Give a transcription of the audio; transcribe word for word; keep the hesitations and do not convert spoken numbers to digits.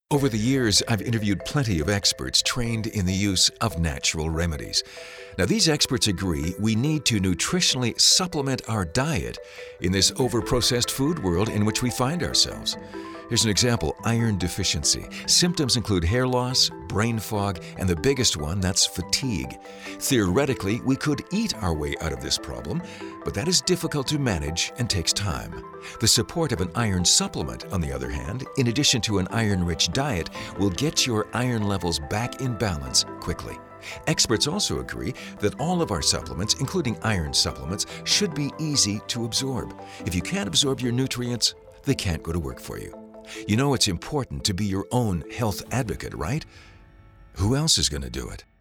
Over the years, I've interviewed plenty of experts trained in the use of natural remedies. Now, these experts agree we need to nutritionally supplement our diet in this overprocessed food world in which we find ourselves. Here's an example: iron deficiency. Symptoms include hair loss, brain fog, and the biggest one, that's fatigue. Theoretically, we could eat our way out of this problem, but that is difficult to manage and takes time. The support of an iron supplement, on the other hand, in addition to an iron-rich diet, will get your iron levels back in balance quickly. Experts also agree that all of our supplements, including iron supplements, should be easy to absorb. If you can't absorb your nutrients, they can't go to work for you. You know it's important to be your own health advocate, right? Who else is going to do it?